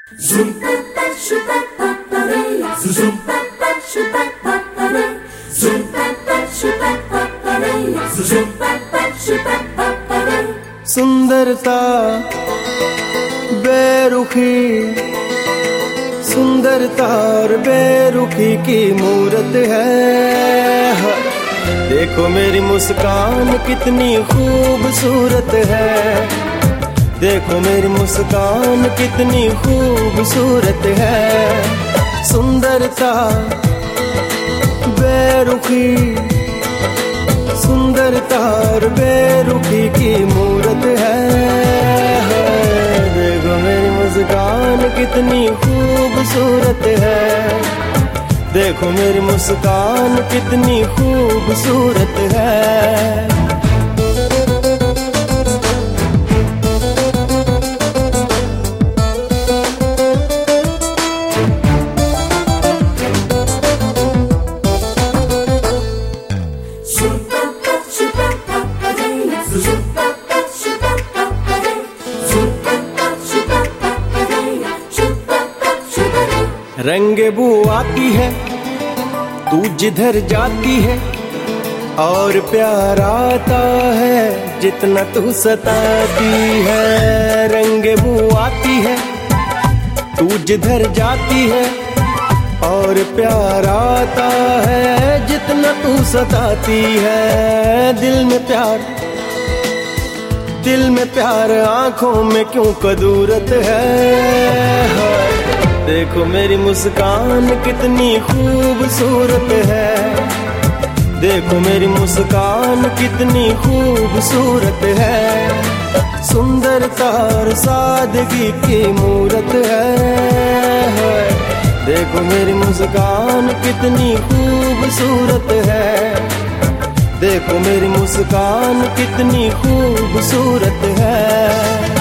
सुंदरता बेरुखी, सुंदरता और बेरुखी की मूरत है। देखो मेरी मुस्कान कितनी खूबसूरत है, देखो मेरी मुस्कान कितनी खूबसूरत है। सुंदरता बेरुखी, सुंदरता और बेरुखी की मूरत है। देखो मेरी मुस्कान कितनी खूबसूरत है, देखो मेरी मुस्कान कितनी खूबसूरत है। रंगे बू आती है तू जिधर जाती है, और प्यार आता है जितना तू सताती है। रंगे बू आती है तू जिधर जाती है, और प्यार आता है जितना तू सताती है। दिल में प्यार, दिल में प्यार, आंखों में क्यों कदूरत है। देखो मेरी मुस्कान कितनी खूबसूरत है, देखो मेरी मुस्कान कितनी खूबसूरत है। सुंदरता और सादगी की मूरत है। देखो मेरी मुस्कान कितनी खूबसूरत है, देखो मेरी मुस्कान कितनी खूबसूरत है।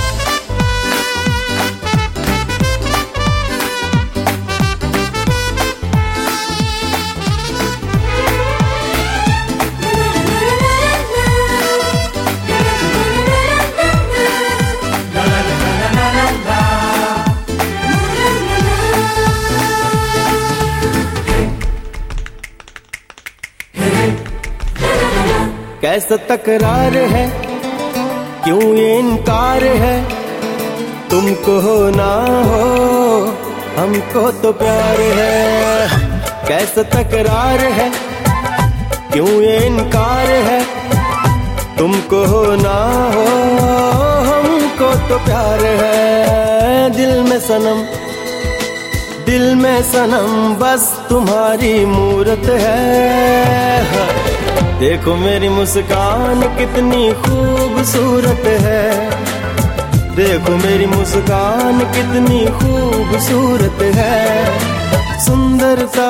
कैसा तकरार है, क्यों ये इनकार है, तुमको हो ना हो हमको तो प्यार है। कैसा तकरार है, क्यों ये इनकार है, तुमको हो ना हो हमको तो प्यार है। दिल में सनम, दिल में सनम बस तुम्हारी मूरत है। देखो मेरी मुस्कान कितनी खूबसूरत है, देखो मेरी मुस्कान कितनी खूबसूरत है। सुंदरता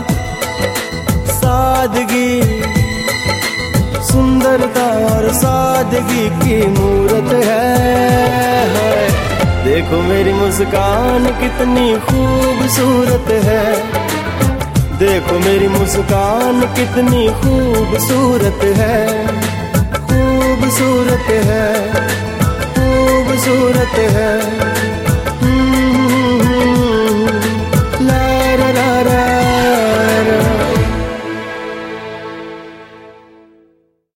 सादगी, सुंदरता और सादगी की मूरत है। देखो मेरी मुस्कान कितनी खूबसूरत है, देखो मेरी मुस्कान कितनी खूबसूरत है। खूबसूरत है, खूबसूरत है।